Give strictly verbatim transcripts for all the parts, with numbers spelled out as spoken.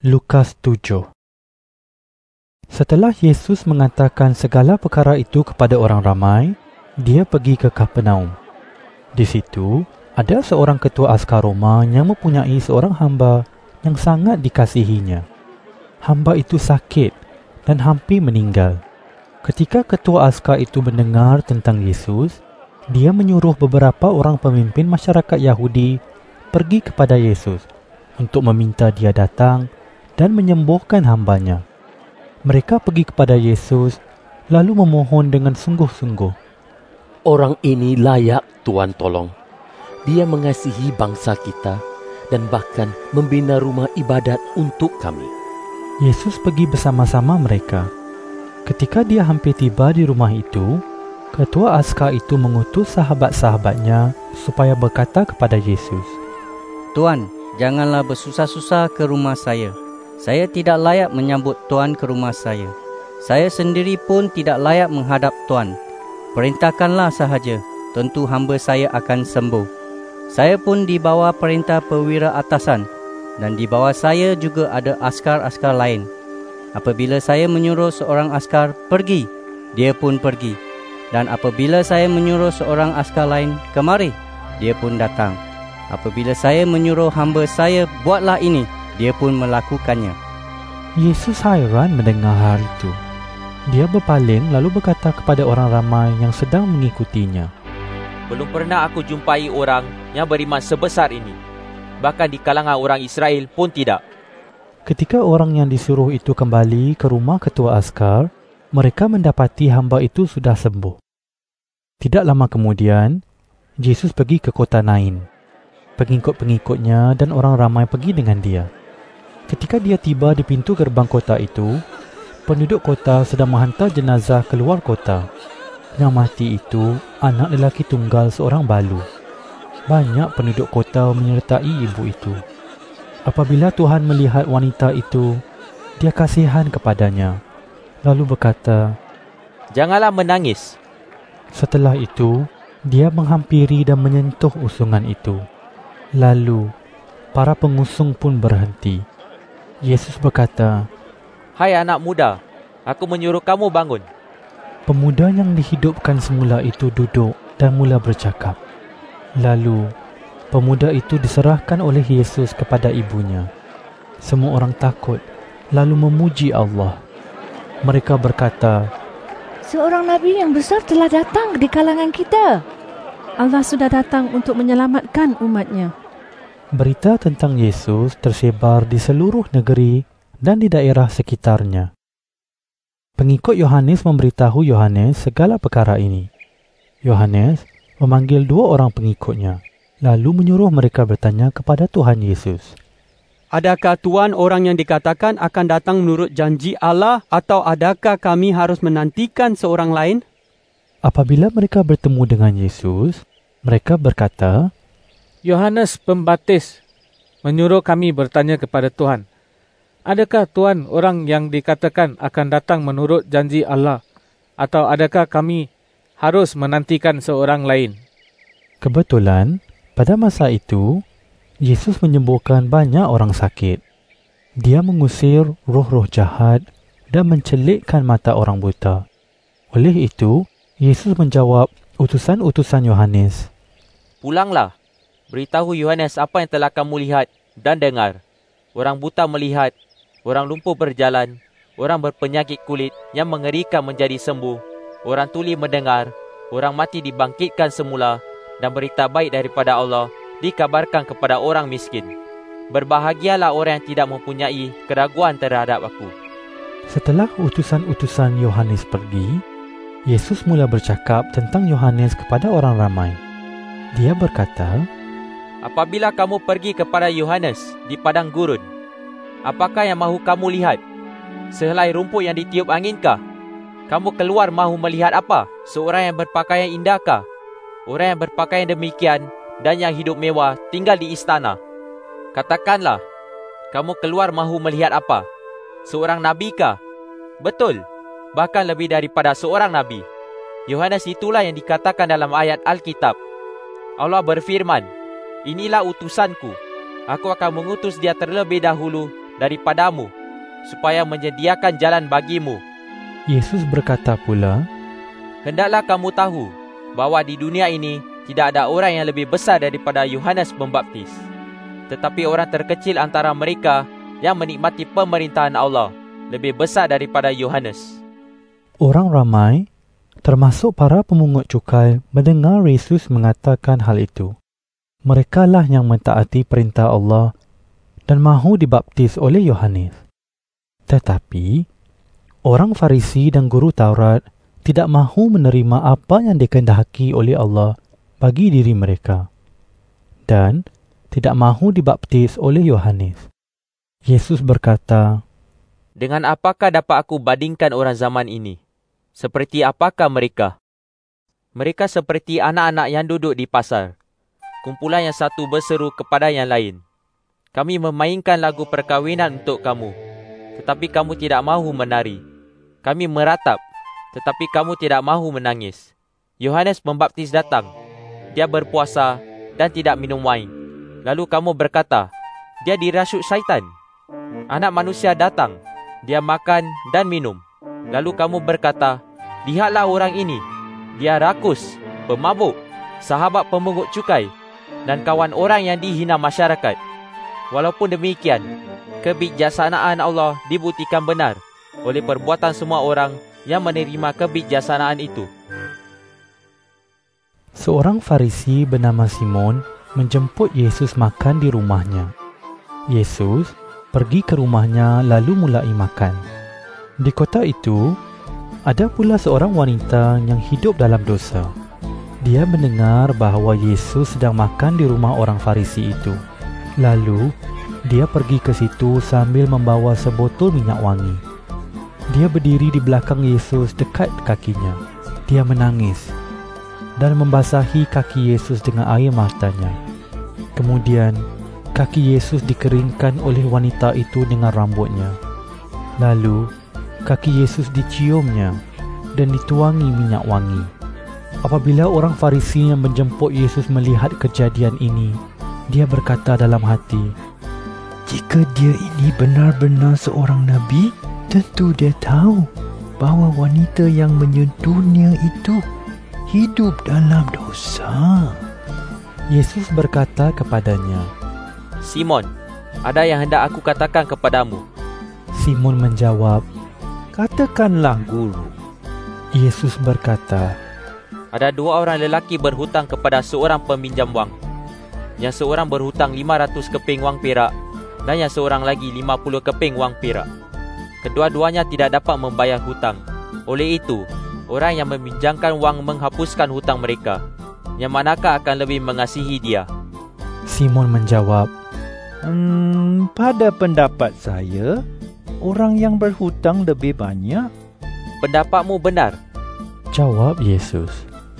Lukas tujuh. Setelah Yesus mengatakan segala perkara itu kepada orang ramai, dia pergi ke Kapernaum. Di situ, ada seorang ketua askar Roma yang mempunyai seorang hamba yang sangat dikasihinya. Hamba itu sakit dan hampir meninggal. Ketika ketua askar itu mendengar tentang Yesus, dia menyuruh beberapa orang pemimpin masyarakat Yahudi pergi kepada Yesus untuk meminta dia datang dan menyembuhkan hambanya. Mereka pergi kepada Yesus lalu memohon dengan sungguh-sungguh. Orang ini layak Tuhan tolong. Dia mengasihi bangsa kita dan bahkan membina rumah ibadat untuk kami. Yesus pergi bersama-sama mereka. Ketika dia hampir tiba di rumah itu, ketua askar itu mengutus sahabat-sahabatnya supaya berkata kepada Yesus, Tuan, janganlah bersusah-susah ke rumah saya. Saya tidak layak menyambut Tuan ke rumah saya. Saya sendiri pun tidak layak menghadap Tuan. Perintahkanlah sahaja, tentu hamba saya akan sembuh. Saya pun di bawah perintah perwira atasan, dan di bawah saya juga ada askar-askar lain. Apabila saya menyuruh seorang askar pergi, dia pun pergi. Dan apabila saya menyuruh seorang askar lain kemari, dia pun datang. Apabila saya menyuruh hamba saya buatlah ini, dia pun melakukannya. Yesus hairan mendengar hal itu. Dia berpaling lalu berkata kepada orang ramai yang sedang mengikutinya, Belum pernah aku jumpai orang yang beriman sebesar ini. Bahkan di kalangan orang Israel pun tidak. Ketika orang yang disuruh itu kembali ke rumah ketua askar, mereka mendapati hamba itu sudah sembuh. Tidak lama kemudian, Yesus pergi ke kota Nain. Pengikut-pengikutnya dan orang ramai pergi dengan dia. Ketika dia tiba di pintu gerbang kota itu, penduduk kota sedang menghantar jenazah keluar kota. Yang mati itu anak lelaki tunggal seorang balu. Banyak penduduk kota menyertai ibu itu. Apabila Tuhan melihat wanita itu, dia kasihan kepadanya, lalu berkata, Janganlah menangis. Setelah itu, dia menghampiri dan menyentuh usungan itu. Lalu, para pengusung pun berhenti. Yesus berkata, Hai anak muda, aku menyuruh kamu bangun. Pemuda yang dihidupkan semula itu duduk dan mula bercakap. Lalu, pemuda itu diserahkan oleh Yesus kepada ibunya. Semua orang takut, lalu memuji Allah. Mereka berkata, Seorang Nabi yang besar telah datang di kalangan kita. Allah sudah datang untuk menyelamatkan umatnya. Berita tentang Yesus tersebar di seluruh negeri dan di daerah sekitarnya. Pengikut Yohanes memberitahu Yohanes segala perkara ini. Yohanes memanggil dua orang pengikutnya, lalu menyuruh mereka bertanya kepada Tuhan Yesus, Adakah Tuhan orang yang dikatakan akan datang menurut janji Allah, atau adakah kami harus menantikan seorang lain? Apabila mereka bertemu dengan Yesus, mereka berkata, Yohanes Pembaptis menyuruh kami bertanya kepada Tuhan, adakah Tuhan orang yang dikatakan akan datang menurut janji Allah, atau adakah kami harus menantikan seorang lain? Kebetulan, pada masa itu, Yesus menyembuhkan banyak orang sakit. Dia mengusir roh-roh jahat dan mencelikkan mata orang buta. Oleh itu, Yesus menjawab utusan-utusan Yohanes, Pulanglah, beritahu Yohanes apa yang telah kamu lihat dan dengar. Orang buta melihat, orang lumpuh berjalan, orang berpenyakit kulit yang mengerikan menjadi sembuh, orang tuli mendengar, orang mati dibangkitkan semula, dan berita baik daripada Allah dikabarkan kepada orang miskin. Berbahagialah orang yang tidak mempunyai keraguan terhadap aku. Setelah utusan-utusan Yohanes pergi, Yesus mula bercakap tentang Yohanes kepada orang ramai. Dia berkata, Apabila kamu pergi kepada Yohanes di padang gurun, apakah yang mahu kamu lihat? Sehelai rumput yang ditiup anginkah? Kamu keluar mahu melihat apa? Seorang yang berpakaian indahkah? Orang yang berpakaian demikian dan yang hidup mewah tinggal di istana. Katakanlah, kamu keluar mahu melihat apa? Seorang nabikah? Betul, bahkan lebih daripada seorang nabi. Yohanes itulah yang dikatakan dalam ayat Alkitab. Allah berfirman, Inilah utusanku. Aku akan mengutus dia terlebih dahulu daripadamu, supaya menyediakan jalan bagimu. Yesus berkata pula, Hendaklah kamu tahu bahawa di dunia ini tidak ada orang yang lebih besar daripada Yohanes Pembaptis. Tetapi orang terkecil antara mereka yang menikmati pemerintahan Allah lebih besar daripada Yohanes. Orang ramai, termasuk para pemungut cukai, mendengar Yesus mengatakan hal itu. Merekalah yang mentaati perintah Allah dan mahu dibaptis oleh Yohanes. Tetapi, orang Farisi dan guru Taurat tidak mahu menerima apa yang dikehendaki oleh Allah bagi diri mereka dan tidak mahu dibaptis oleh Yohanes. Yesus berkata, Dengan apakah dapat aku bandingkan orang zaman ini? Seperti apakah mereka? Mereka seperti anak-anak yang duduk di pasar. Kumpulan yang satu berseru kepada yang lain, Kami memainkan lagu perkahwinan untuk kamu, tetapi kamu tidak mahu menari. Kami meratap, tetapi kamu tidak mahu menangis. Yohanes Pembaptis datang. Dia berpuasa dan tidak minum wain. Lalu kamu berkata, Dia dirasuk syaitan. Anak manusia datang. Dia makan dan minum. Lalu kamu berkata, Lihatlah orang ini. Dia rakus, pemabuk, sahabat pemungut cukai, dan kawan orang yang dihina masyarakat. Walaupun demikian, kebijaksanaan Allah dibuktikan benar oleh perbuatan semua orang yang menerima kebijaksanaan itu. Seorang Farisi bernama Simon menjemput Yesus makan di rumahnya. Yesus pergi ke rumahnya lalu mulai makan. Di kota itu, ada pula seorang wanita yang hidup dalam dosa. Dia mendengar bahawa Yesus sedang makan di rumah orang Farisi itu. Lalu, dia pergi ke situ sambil membawa sebotol minyak wangi. Dia berdiri di belakang Yesus dekat kakinya. Dia menangis dan membasahi kaki Yesus dengan air matanya. Kemudian, kaki Yesus dikeringkan oleh wanita itu dengan rambutnya. Lalu, kaki Yesus diciumnya dan dituangi minyak wangi. Apabila orang Farisi yang menjemput Yesus melihat kejadian ini, dia berkata dalam hati, Jika dia ini benar-benar seorang Nabi, tentu dia tahu bahawa wanita yang menyentuhnya itu hidup dalam dosa. Yesus berkata kepadanya, Simon, ada yang hendak aku katakan kepadamu. Simon menjawab, Katakanlah, Guru. Yesus berkata, Ada dua orang lelaki berhutang kepada seorang peminjam wang. Yang seorang berhutang lima ratus keping wang perak dan yang seorang lagi lima puluh keping wang perak. Kedua-duanya tidak dapat membayar hutang. Oleh itu, orang yang meminjamkan wang menghapuskan hutang mereka. Yang manakah akan lebih mengasihi dia? Simon menjawab, Hmm, pada pendapat saya, orang yang berhutang lebih banyak. Pendapatmu benar, jawab Yesus.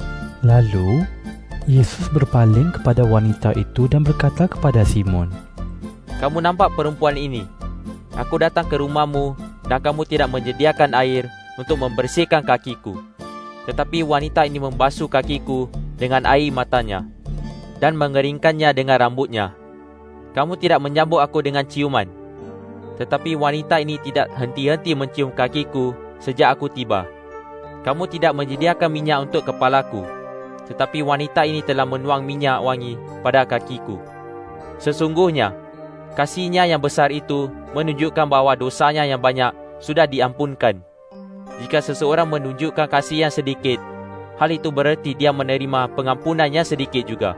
Lalu, Yesus berpaling kepada wanita itu dan berkata kepada Simon, Kamu nampak perempuan ini? Aku datang ke rumahmu dan kamu tidak menyediakan air untuk membersihkan kakiku. Tetapi wanita ini membasuh kakiku dengan air matanya dan mengeringkannya dengan rambutnya. Kamu tidak menyambut aku dengan ciuman. Tetapi wanita ini tidak henti-henti mencium kakiku sejak aku tiba. Kamu tidak menyediakan minyak untuk kepalaku. Tetapi wanita ini telah menuang minyak wangi pada kakiku. Sesungguhnya, kasihnya yang besar itu menunjukkan bahawa dosanya yang banyak sudah diampunkan. Jika seseorang menunjukkan kasih yang sedikit, hal itu bererti dia menerima pengampunannya sedikit juga.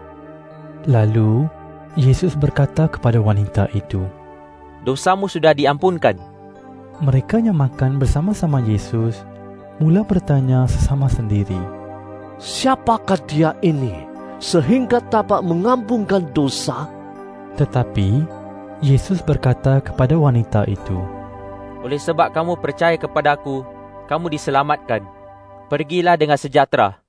Lalu, Yesus berkata kepada wanita itu, Dosamu sudah diampunkan. Mereka yang makan bersama-sama Yesus mula bertanya sesama sendiri, Siapakah dia ini sehingga dapat mengampunkan dosa? Tetapi Yesus berkata kepada wanita itu, Oleh sebab kamu percaya kepada aku, kamu diselamatkan. Pergilah dengan sejahtera.